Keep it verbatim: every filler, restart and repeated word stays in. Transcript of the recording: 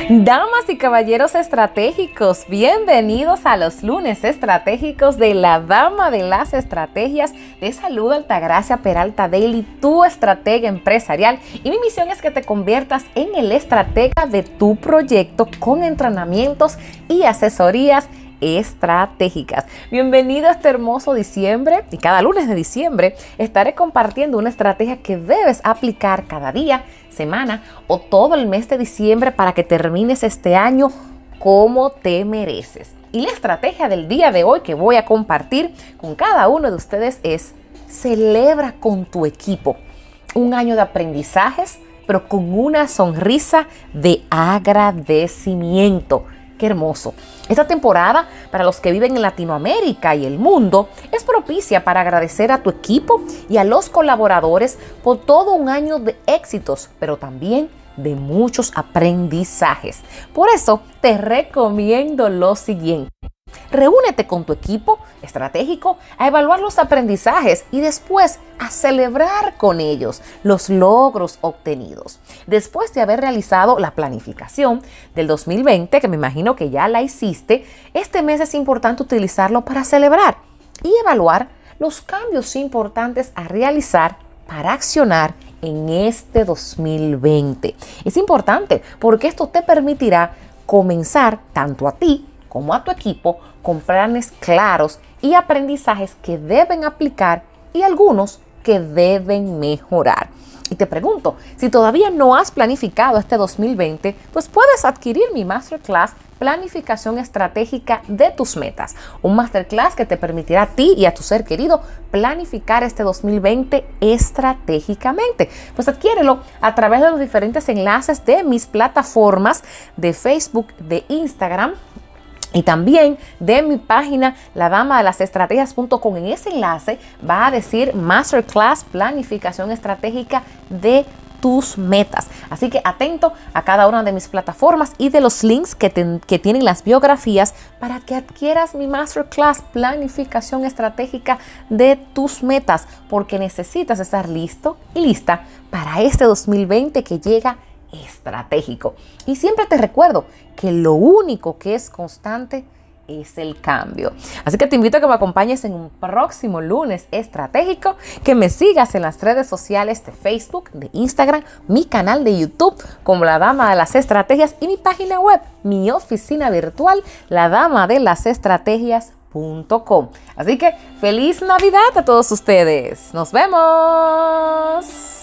Damas y caballeros estratégicos, bienvenidos a los lunes estratégicos de la Dama de las Estrategias. Te saluda Altagracia Peralta Daily, tu estratega empresarial, y mi misión es que te conviertas en el estratega de tu proyecto con entrenamientos y asesorías estratégicas. Bienvenido a este hermoso diciembre, y cada lunes de diciembre estaré compartiendo una estrategia que debes aplicar cada día, semana o todo el mes de diciembre para que termines este año como te mereces. Y la estrategia del día de hoy que voy a compartir con cada uno de ustedes es: celebra con tu equipo un año de aprendizajes, pero con una sonrisa de agradecimiento. ¡Qué hermoso! Esta temporada, para los que viven en Latinoamérica y el mundo, es propicia para agradecer a tu equipo y a los colaboradores por todo un año de éxitos, pero también de muchos aprendizajes. Por eso, te recomiendo lo siguiente. Reúnete con tu equipo estratégico a evaluar los aprendizajes y después a celebrar con ellos los logros obtenidos. Después de haber realizado la planificación del dos mil veinte, que me imagino que ya la hiciste, este mes es importante utilizarlo para celebrar y evaluar los cambios importantes a realizar para accionar en este dos mil veinte. Es importante porque esto te permitirá comenzar tanto a ti como a tu equipo con planes claros y aprendizajes que deben aplicar y algunos que deben mejorar. Y te pregunto, si todavía no has planificado este dos mil veinte, pues puedes adquirir mi Masterclass Planificación Estratégica de tus metas. Un Masterclass que te permitirá a ti y a tu ser querido planificar este dos mil veinte estratégicamente. Pues adquiérelo a través de los diferentes enlaces de mis plataformas de Facebook, de Instagram, y también de mi página la dama de las estrategias punto com. En ese enlace va a decir Masterclass Planificación Estratégica de tus metas. Así que atento a cada una de mis plataformas y de los links que, te, que tienen las biografías para que adquieras mi Masterclass Planificación Estratégica de tus metas, porque necesitas estar listo y lista para este dos mil veinte que llega estratégico. Y siempre te recuerdo que lo único que es constante es el cambio. Así que te invito a que me acompañes en un próximo lunes estratégico, que me sigas en las redes sociales de Facebook, de Instagram, mi canal de YouTube como La Dama de las Estrategias y mi página web, mi oficina virtual, la dama de las estrategias punto com. Así que feliz Navidad a todos ustedes. Nos vemos.